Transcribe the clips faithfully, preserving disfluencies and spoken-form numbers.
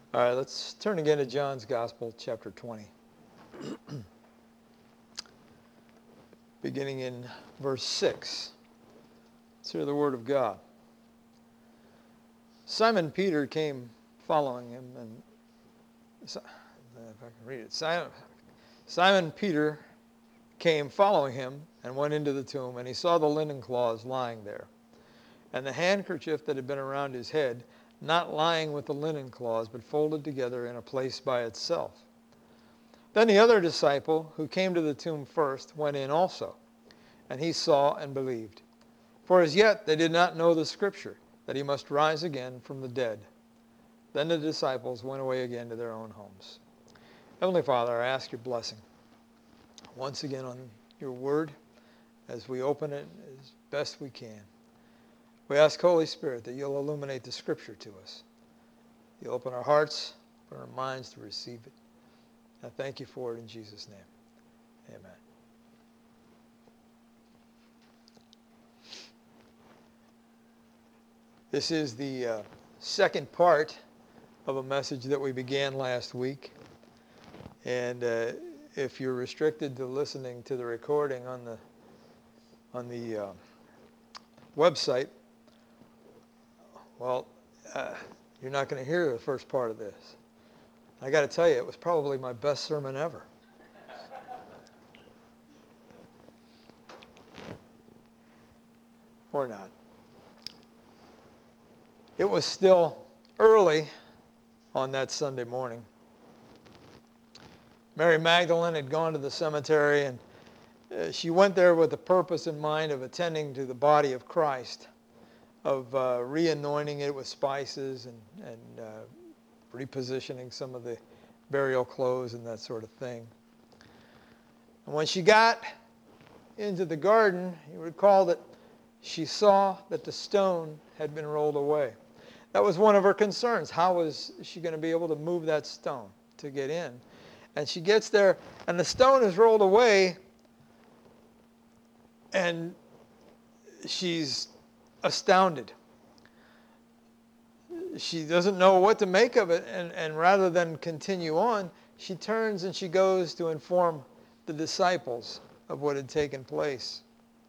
All right, let's turn again to John's Gospel, chapter twenty. Beginning in verse six. Let's hear the word of God. Simon Peter came following him, and if I can read it. Simon, Simon Peter came following him and went into the tomb, and he saw the linen cloths lying there, and the handkerchief that had been around his head, not lying with the linen cloths, but folded together in a place by itself. Then the other disciple, who came to the tomb first, went in also, and he saw and believed. For as yet they did not know the scripture, that he must rise again from the dead. Then the disciples went away again to their own homes. Heavenly Father, I ask your blessing once again on your word as we open it as best we can. We ask, Holy Spirit, that you'll illuminate the scripture to us. You'll open our hearts, open our minds to receive it. I thank you for it in Jesus' name. Amen. This is the uh, second part of a message that we began last week. And uh, if you're restricted to listening to the recording on the on the uh, website, well, uh, you're not going to hear the first part of this. I got to tell you, it was probably my best sermon ever. Or not. It was still early on that Sunday morning. Mary Magdalene had gone to the cemetery, and uh, she went there with the purpose in mind of attending to the body of Christ, of uh, re-anointing it with spices and, and uh, repositioning some of the burial clothes and that sort of thing. And when she got into the garden, you recall that she saw that the stone had been rolled away. That was one of her concerns. How was she going to be able to move that stone to get in? And she gets there, and the stone is rolled away, and she's astounded. She doesn't know what to make of it, and, and rather than continue on, she turns and she goes to inform the disciples of what had taken place.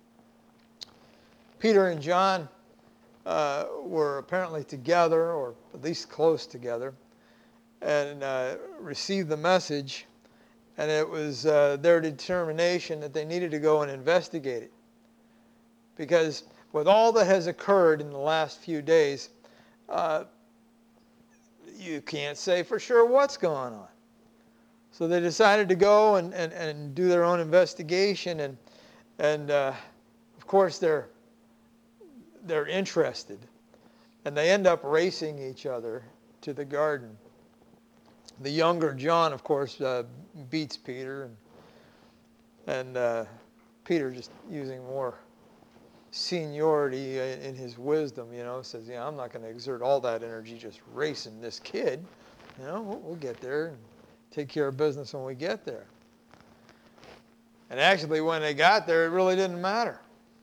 Peter and John uh, were apparently together, or at least close together, and uh, received the message, and it was uh, their determination that they needed to go and investigate it. Because with all that has occurred in the last few days, uh, you can't say for sure what's going on. So they decided to go and, and, and do their own investigation, and and uh, of course they're they're interested, and they end up racing each other to the garden. The younger John, of course, uh, beats Peter, and, and uh, Peter, just using more seniority in his wisdom, you know, says, yeah, I'm not going to exert all that energy just racing this kid. You know, we'll, we'll get there and take care of business when we get there. And actually, when they got there, it really didn't matter.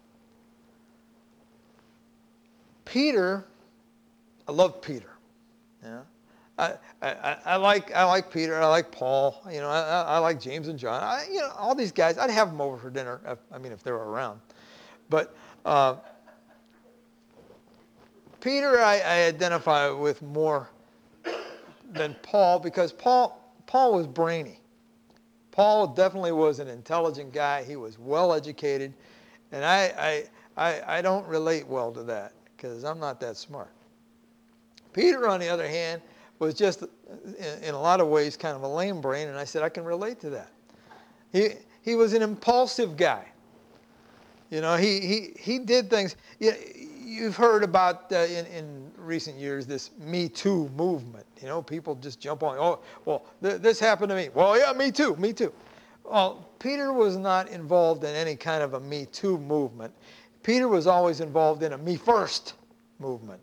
Peter, I love Peter. Yeah. I, I, I like I like Peter. I like Paul. You know, I, I like James and John. I, you know, all these guys. I'd have them over for dinner. If, I mean, if they were around. But uh, Peter, I, I identify with more than Paul, because Paul Paul was brainy. Paul definitely was an intelligent guy. He was well educated, and I I I, I don't relate well to that because I'm not that smart. Peter, on the other hand, was just, in, in a lot of ways, kind of a lame brain, and I said, I can relate to that. He he was an impulsive guy. You know, he he he did things. You, you've heard about, uh, in, in recent years, this Me Too movement. You know, people just jump on, oh, well, th- this happened to me. Well, yeah, me too, me too. Well, Peter was not involved in any kind of a Me Too movement. Peter was always involved in a Me First movement.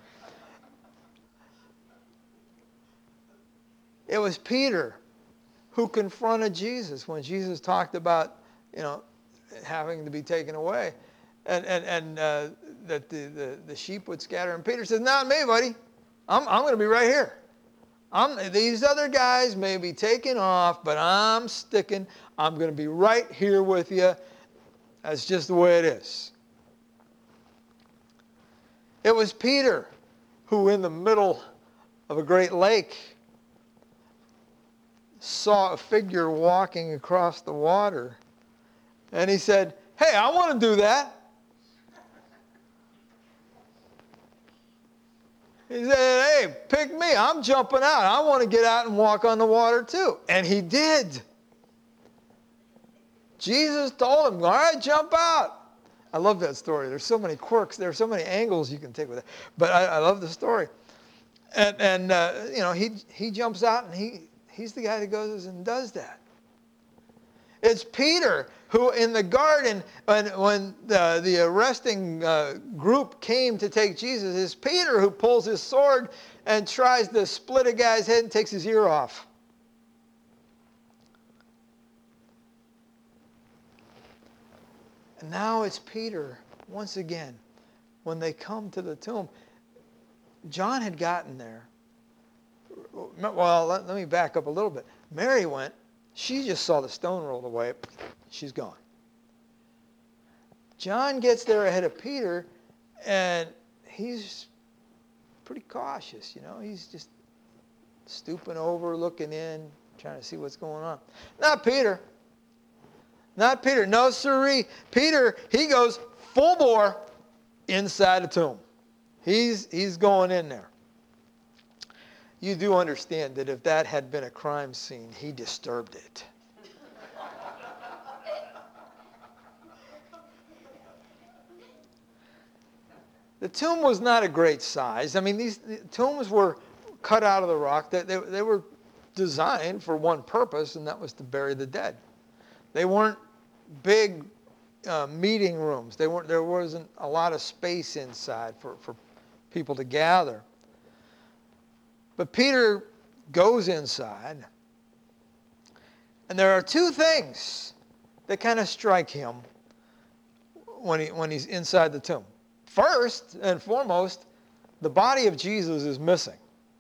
It was Peter who confronted Jesus when Jesus talked about, you know, having to be taken away, and and and uh, that the, the the sheep would scatter. And Peter says, "Not me, buddy. I'm I'm going to be right here. I'm, these other guys may be taking off, but I'm sticking. I'm going to be right here with you. That's just the way it is. It was Peter who, in the middle of a great lake, saw a figure walking across the water. And he said, hey, I want to do that. He said, hey, pick me. I'm jumping out. I want to get out and walk on the water too. And he did. Jesus told him, all right, jump out. I love that story. There's so many quirks. There's so many angles you can take with it. But I, I love the story. And, and uh, you know, he, he jumps out, and he, he's the guy that goes and does that. It's Peter who, in the garden, when, when the, the arresting uh, group came to take Jesus, it's Peter who pulls his sword and tries to split a guy's head and takes his ear off. And now it's Peter, once again, when they come to the tomb. John had gotten there. Well, let, let me back up a little bit. Mary went. She just saw the stone rolled away. She's gone. John gets there ahead of Peter, and he's pretty cautious, you know. He's just stooping over, looking in, trying to see what's going on. Not Peter. Not Peter. No, sirree. Peter, he goes full bore inside the tomb. He's, he's going in there. You do understand that if that had been a crime scene, he disturbed it. The tomb was not a great size. I mean, these the tombs were cut out of the rock. They, they, they were designed for one purpose, and that was to bury the dead. They weren't big uh, meeting rooms. They weren't, there wasn't a lot of space inside for, for people to gather. But Peter goes inside, and there are two things that kind of strike him when, he, when he's inside the tomb. First and foremost, the body of Jesus is missing.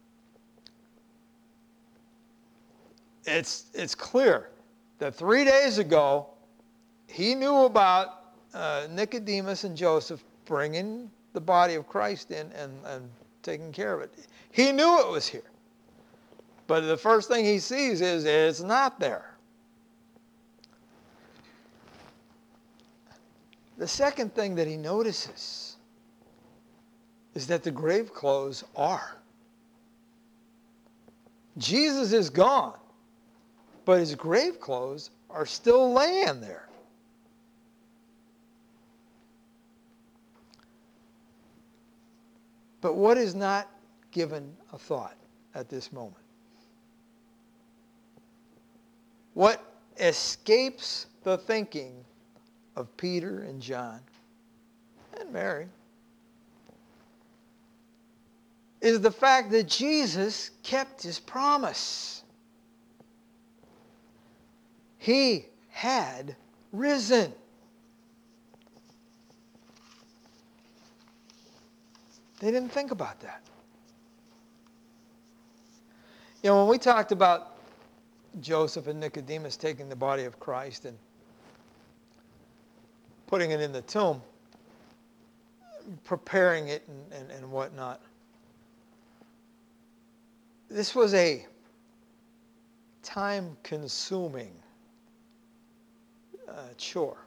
It's, it's clear that three days ago, he knew about uh, Nicodemus and Joseph bringing the body of Christ in and, and taking care of it. He knew it was here. But the first thing he sees is it's not there. The second thing that he notices is that the grave clothes are. Jesus is gone, but his grave clothes are still laying there. But what is not given a thought at this moment? What escapes the thinking of Peter and John and Mary is the fact that Jesus kept his promise. He had risen. They didn't think about that. You know, when we talked about Joseph and Nicodemus taking the body of Christ and putting it in the tomb, preparing it and, and, and whatnot, this was a time-consuming uh, chore.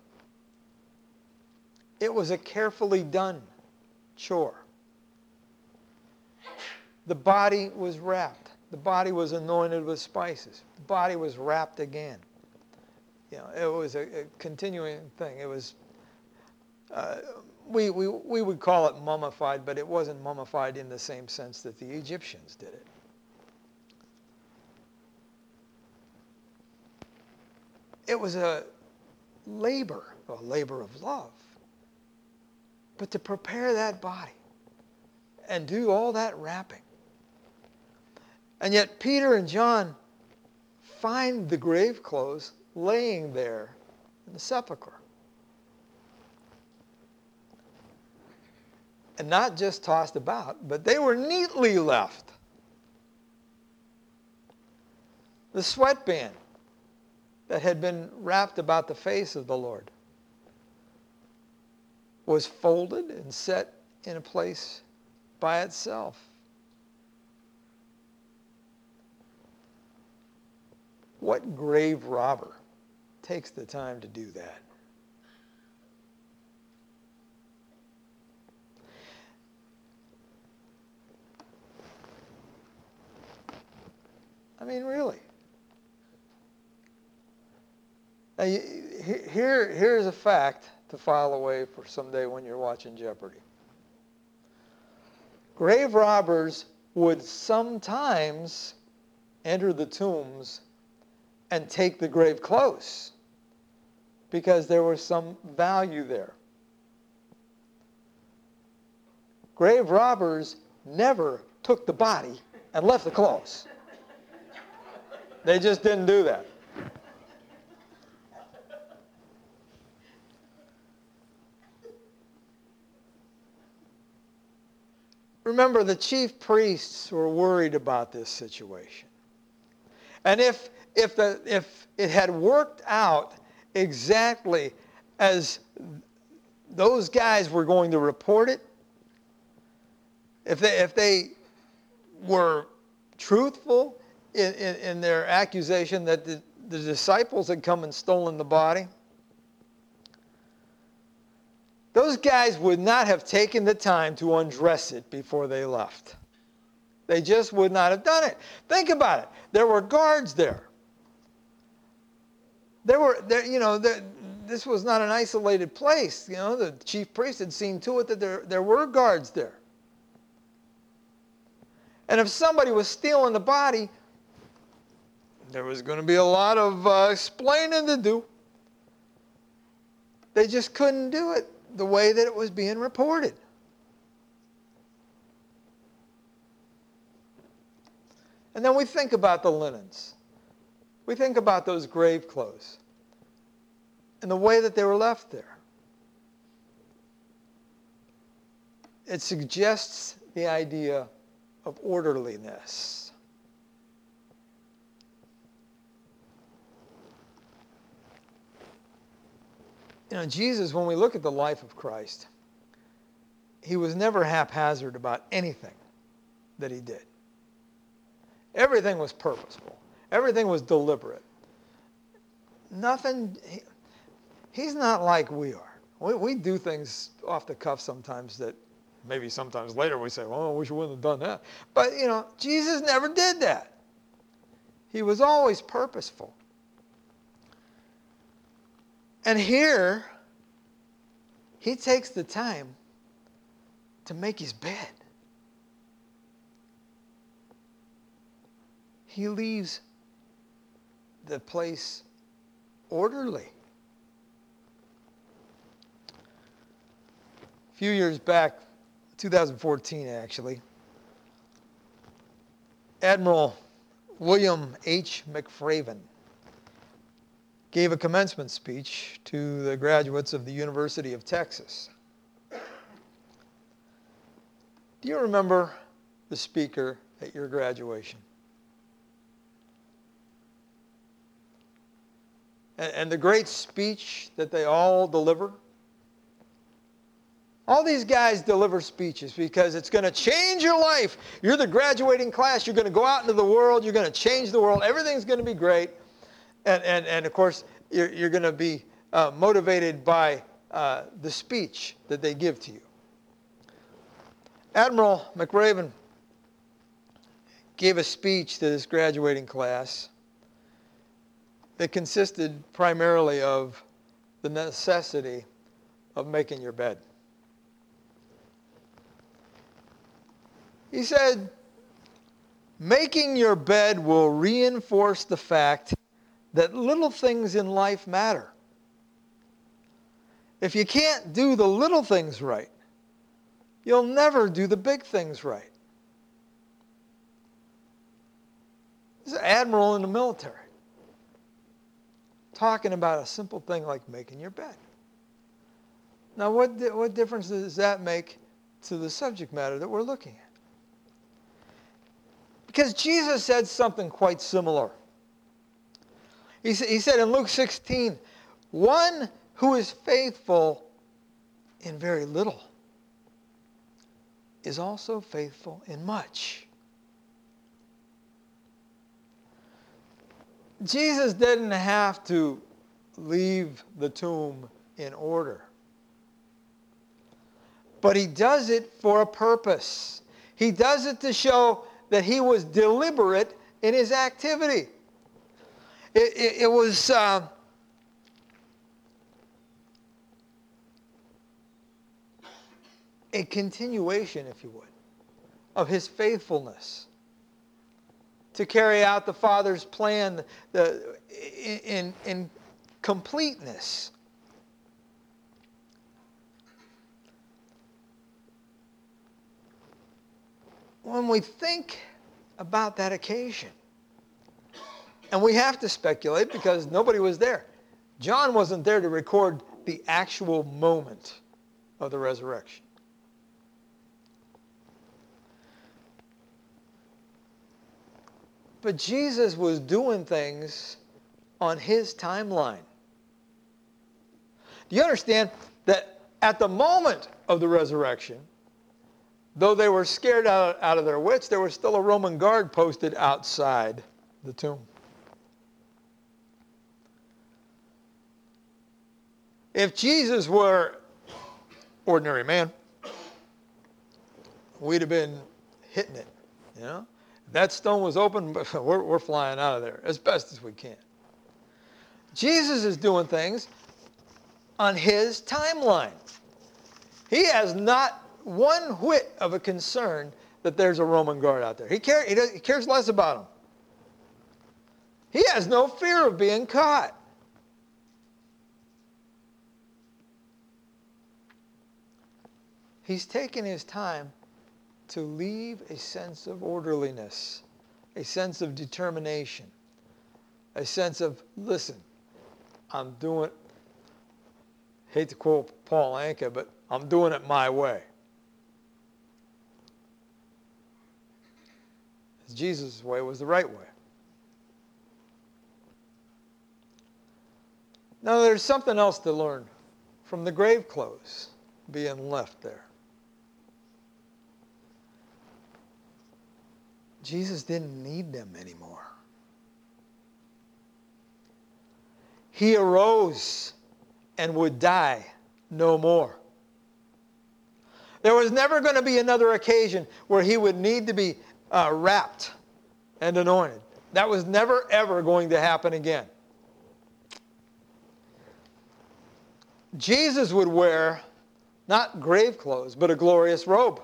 It was a carefully done chore. The body was wrapped. The body was anointed with spices. The body was wrapped again. You know, it was a, a continuing thing. It was, uh, we, we, we would call it mummified, but it wasn't mummified in the same sense that the Egyptians did it. It was a labor, a labor of love. But to prepare that body and do all that wrapping. And yet Peter and John find the grave clothes laying there in the sepulcher. And not just tossed about, but they were neatly left. The sweatband that had been wrapped about the face of the Lord was folded and set in a place by itself. What grave robber takes the time to do that? I mean, really. Now, you, here, here's a fact to file away for someday when you're watching Jeopardy. Grave robbers would sometimes enter the tombs and take the grave clothes because there was some value there. Grave robbers never took the body and left the clothes. They just didn't do that. Remember, the chief priests were worried about this situation. And if, if, the, if it had worked out exactly as those guys were going to report it, if they, if they were truthful in, in, in their accusation that the, the disciples had come and stolen the body, those guys would not have taken the time to undress it before they left. They just would not have done it. Think about it. There were guards there. There were, there, you know, there, this was not an isolated place. You know, the chief priest had seen to it that there, there were guards there. And if somebody was stealing the body, there was going to be a lot of uh, explaining to do. They just couldn't do it the way that it was being reported. And then we think about the linens. We think about those grave clothes and the way that they were left there. It suggests the idea of orderliness. You know, Jesus, when we look at the life of Christ, he was never haphazard about anything that he did. Everything was purposeful. Everything was deliberate. Nothing, he, he's not like we are. We, we do things off the cuff sometimes that maybe sometimes later we say, well, I wish we wouldn't have done that. But, you know, Jesus never did that. He was always purposeful. And here, he takes the time to make his bed. He leaves the place orderly. A few years back, two thousand fourteen actually, Admiral William H. McFraven gave a commencement speech to the graduates of the University of Texas. Do you remember the speaker at your graduation? And, and the great speech that they all deliver? All these guys deliver speeches because it's going to change your life. You're the graduating class. You're going to go out into the world. You're going to change the world. Everything's going to be great. And, and, and of course, you're, you're going to be uh, motivated by uh, the speech that they give to you. Admiral McRaven gave a speech to this graduating class that consisted primarily of the necessity of making your bed. He said, making your bed will reinforce the fact that little things in life matter. If you can't do the little things right, you'll never do the big things right. This is an admiral in the military talking about a simple thing like making your bed. Now, what, what difference does that make to the subject matter that we're looking at? Because Jesus said something quite similar He, sa- he said in Luke sixteen, one who is faithful in very little is also faithful in much. Jesus didn't have to leave the tomb in order. But he does it for a purpose. He does it to show that he was deliberate in his activity. It, it, it was uh, a continuation, if you would, of his faithfulness to carry out the Father's plan the, in, in completeness. When we think about that occasion, and we have to speculate because nobody was there. John wasn't there to record the actual moment of the resurrection. But Jesus was doing things on his timeline. Do you understand that at the moment of the resurrection, though they were scared out, out of their wits, there was still a Roman guard posted outside the tomb. If Jesus were ordinary man, we'd have been hitting it, you know? If that stone was open, we're, we're flying out of there as best as we can. Jesus is doing things on his timeline. He has not one whit of a concern that there's a Roman guard out there. He, care, he, does, he cares less about them. He has no fear of being caught. He's taken his time to leave a sense of orderliness, a sense of determination, a sense of, listen, I'm doing, hate to quote Paul Anka, but I'm doing it my way. Jesus' way was the right way. Now there's something else to learn from the grave clothes being left there. Jesus didn't need them anymore. He arose and would die no more. There was never going to be another occasion where he would need to be uh, wrapped and anointed. That was never, ever going to happen again. Jesus would wear not grave clothes, but a glorious robe.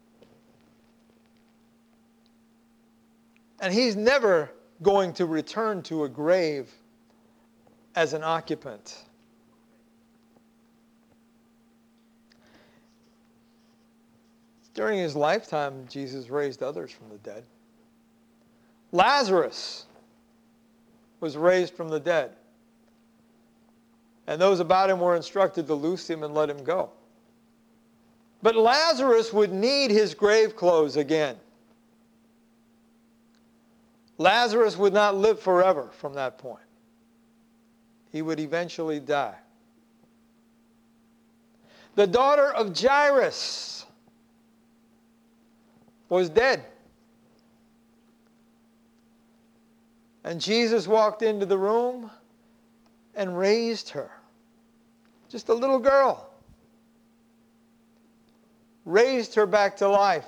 And he's never going to return to a grave as an occupant. During his lifetime, Jesus raised others from the dead. Lazarus was raised from the dead. And those about him were instructed to loose him and let him go. But Lazarus would need his grave clothes again. Lazarus would not live forever from that point. He would eventually die. The daughter of Jairus was dead. And Jesus walked into the room and raised her. Just a little girl. Raised her back to life.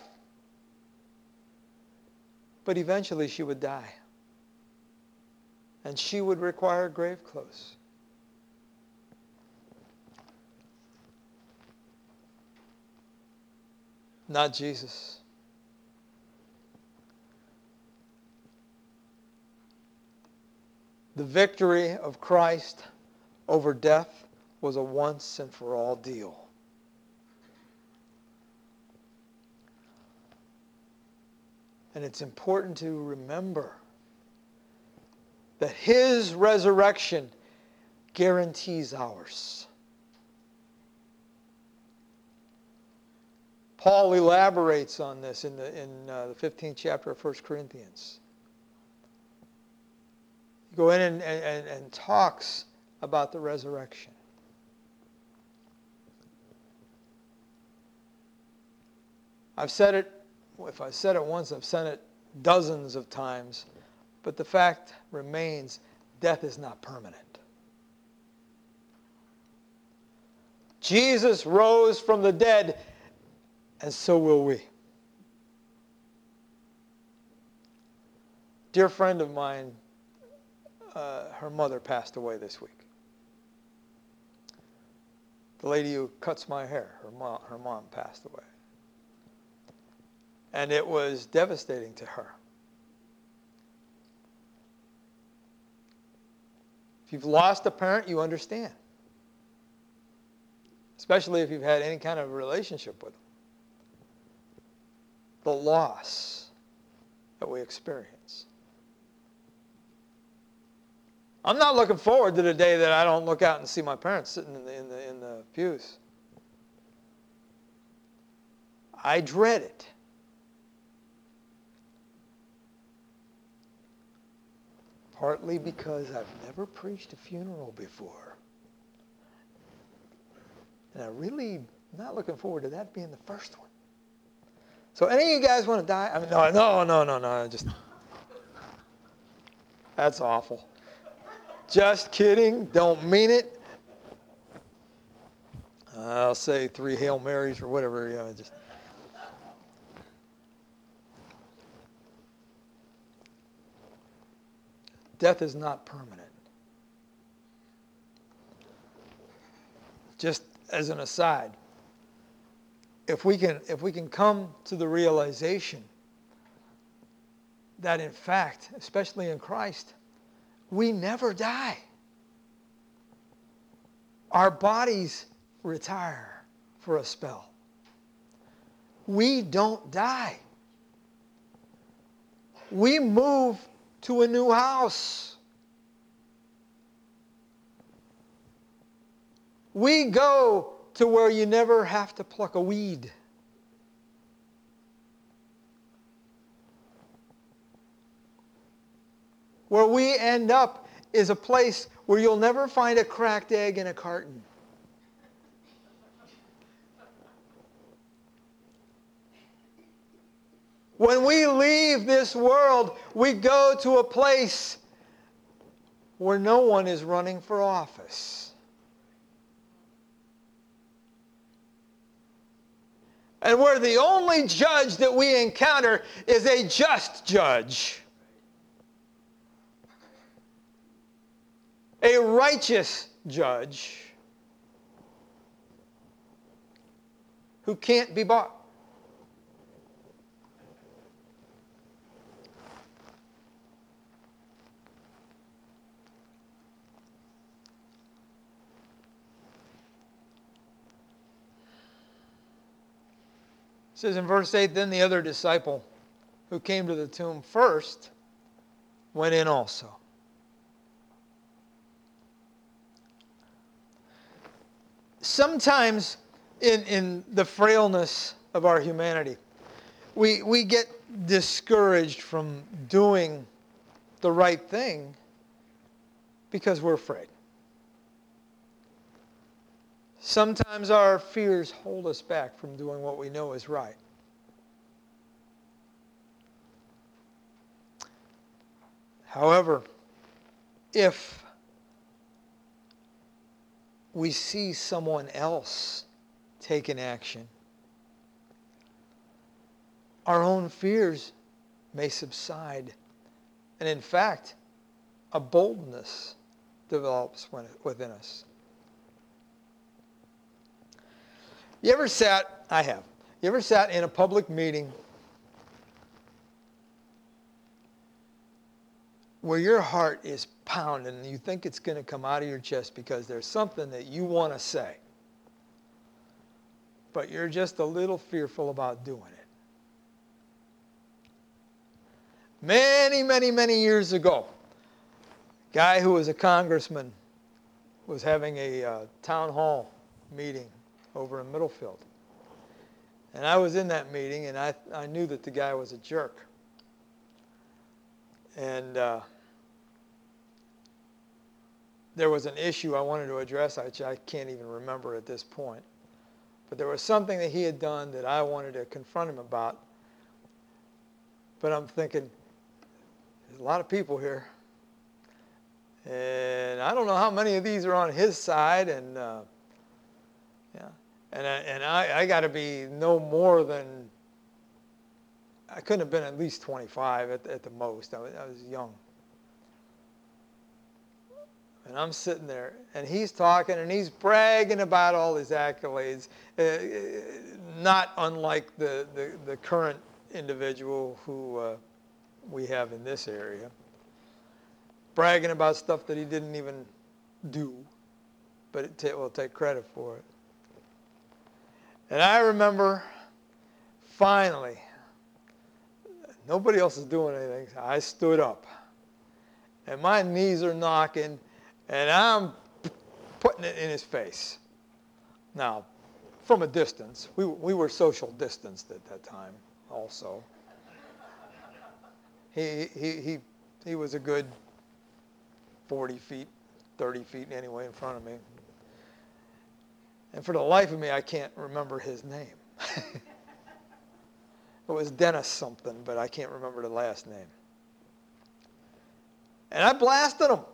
But eventually she would die. And she would require grave clothes. Not Jesus. The victory of Christ over death was a once and for all deal. And it's important to remember that his resurrection guarantees ours. Paul elaborates on this in the, in uh, the fifteenth chapter of First Corinthians. He go in and, and, and talks about the resurrection. I've said it, if I said it once, I've said it dozens of times, but the fact remains, death is not permanent. Jesus rose from the dead, and so will we. Dear friend of mine, uh, her mother passed away this week. The lady who cuts my hair, her mom, her mom passed away. And it was devastating to her. If you've lost a parent, you understand. Especially if you've had any kind of relationship with them. The loss that we experience. I'm not looking forward to the day that I don't look out and see my parents sitting in the, in the, in the pews. I dread it. Partly because I've never preached a funeral before. And I really not looking forward to that being the first one. So any of you guys want to die? I mean, no, no, no, no, no. Just that's awful. Just kidding. Don't mean it. I'll say three Hail Marys or whatever. You know, just. Death is not permanent. Just as an aside, if we can, if we can come to the realization that in fact, especially in Christ, we never die. Our bodies retire for a spell. We don't die. We move to a new house. We go to where you never have to pluck a weed. Where we end up is a place where you'll never find a cracked egg in a carton. When we leave this world, we go to a place where no one is running for office. And where the only judge that we encounter is a just judge. A righteous judge who can't be bought. It says in verse eight, then the other disciple who came to the tomb first went in also. Sometimes in, in the frailness of our humanity, we, we get discouraged from doing the right thing because we're afraid. Sometimes our fears hold us back from doing what we know is right. However, if we see someone else taking action, our own fears may subside. And in fact, a boldness develops within us. You ever sat, I have, you ever sat in a public meeting where your heart is pounding and you think it's going to come out of your chest because there's something that you want to say, but you're just a little fearful about doing it? Many, many, many years ago, a guy who was a congressman was having a uh, town hall meeting over in Middlefield. And I was in that meeting, and I, I knew that the guy was a jerk. And uh, there was an issue I wanted to address, which I can't even remember at this point. But there was something that he had done that I wanted to confront him about. But I'm thinking, there's a lot of people here. And I don't know how many of these are on his side. And uh, yeah, and I, and I, I got to be no more than, I couldn't have been at least twenty-five at, at the most. I was, I was young. And I'm sitting there, and he's talking, and he's bragging about all his accolades, uh, not unlike the, the, the current individual who uh, we have in this area. Bragging about stuff that he didn't even do, but it t- will take credit for it. And I remember, finally, nobody else is doing anything, so I stood up. And my knees are knocking, and I'm putting it in his face. Now, from a distance. We, we were social distanced at that time also. He, he, he, he was a good forty feet, thirty feet anyway in front of me. And for the life of me, I can't remember his name. It was Dennis something, but I can't remember the last name. And I blasted him.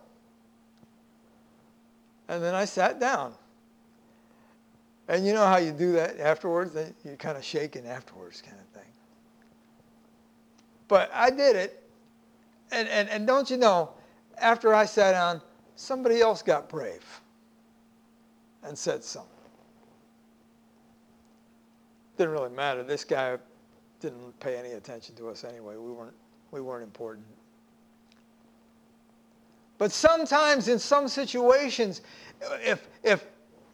And then I sat down. And you know how you do that afterwards? You're kind of shaking afterwards kind of thing. But I did it. And, and, and don't you know, after I sat down, somebody else got brave and said something. Didn't really matter. This guy didn't pay any attention to us anyway. We weren't, we weren't important. But sometimes in some situations, if, if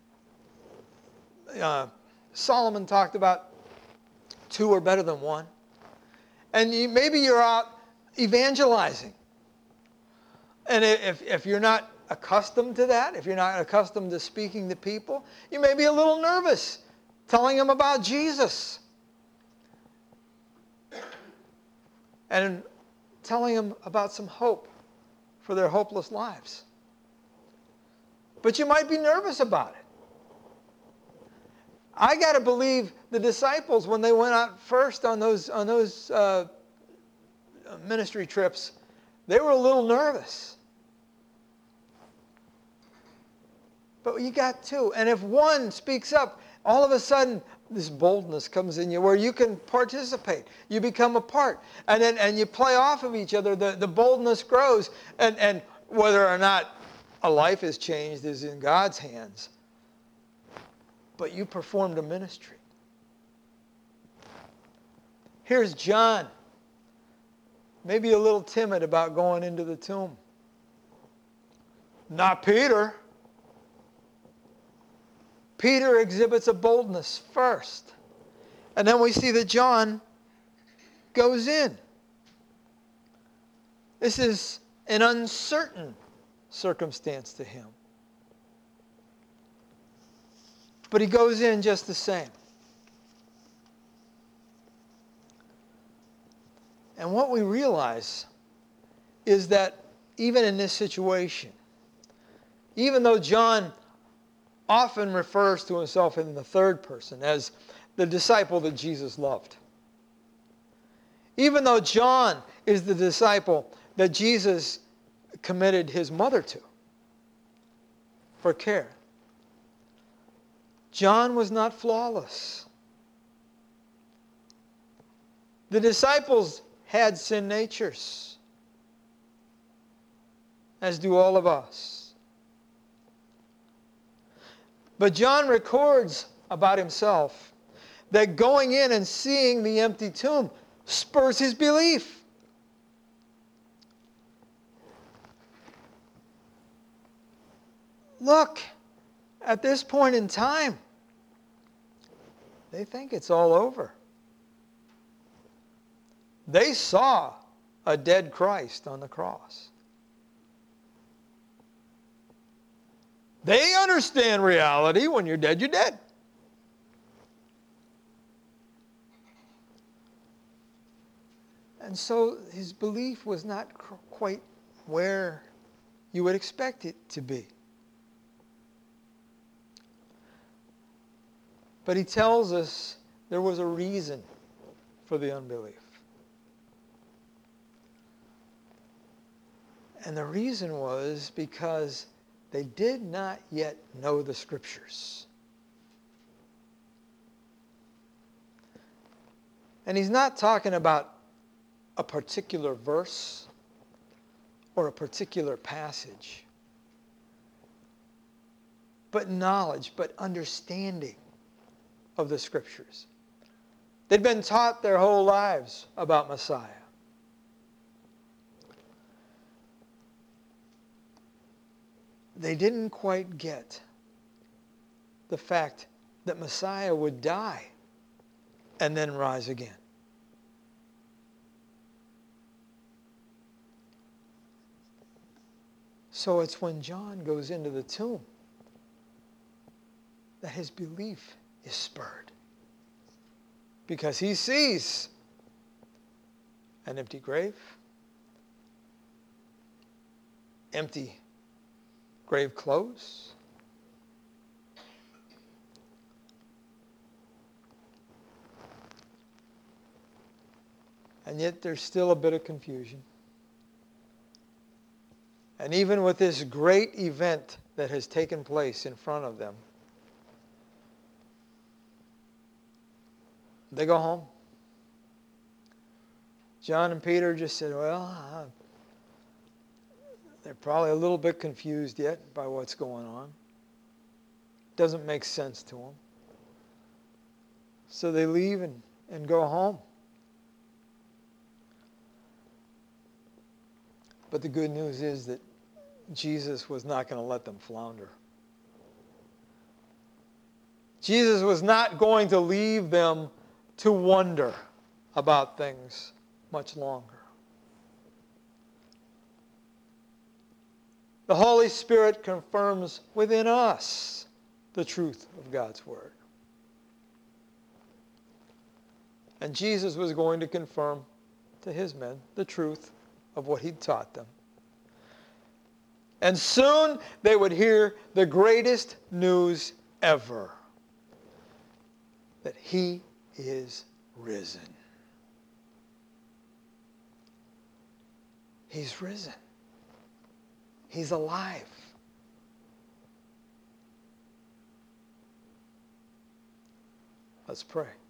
uh, Solomon talked about two are better than one, and you, maybe you're out evangelizing, and if, if you're not accustomed to that, if you're not accustomed to speaking to people, you may be a little nervous telling them about Jesus and telling them about some hope for their hopeless lives. But you might be nervous about it. I got to believe the disciples, when they went out first on those, on those uh, ministry trips, they were a little nervous. But you got two. And if one speaks up, all of a sudden, this boldness comes in you where you can participate. You become a part. And then and you play off of each other. The, the boldness grows. And, and whether or not a life is changed is in God's hands. But you performed a ministry. Here's John. Maybe a little timid about going into the tomb. Not Peter. Peter exhibits a boldness first. And then we see that John goes in. This is an uncertain circumstance to him. But he goes in just the same. And what we realize is that even in this situation, even though John often refers to himself in the third person as the disciple that Jesus loved. Even though John is the disciple that Jesus committed his mother to for care, John was not flawless. The disciples had sin natures, as do all of us. But John records about himself that going in and seeing the empty tomb spurs his belief. Look, at this point in time, they think it's all over. They saw a dead Christ on the cross. They understand reality. When you're dead, you're dead. And so his belief was not quite where you would expect it to be. But he tells us there was a reason for the unbelief. And the reason was because they did not yet know the Scriptures. And he's not talking about a particular verse or a particular passage, but knowledge, but understanding of the Scriptures. They'd been taught their whole lives about Messiah. They didn't quite get the fact that Messiah would die and then rise again. So it's when John goes into the tomb that his belief is spurred. Because he sees an empty grave, empty grave clothes, and yet there's still a bit of confusion. And even with this great event that has taken place in front of them, they go home. John and Peter just said, well, uh, they're probably a little bit confused yet by what's going on. Doesn't make sense to them. So they leave and, and go home. But the good news is that Jesus was not going to let them flounder. Jesus was not going to leave them to wonder about things much longer. The Holy Spirit confirms within us the truth of God's Word. And Jesus was going to confirm to his men the truth of what he'd taught them. And soon they would hear the greatest news ever, that he is risen. He's risen. He's alive. Let's pray.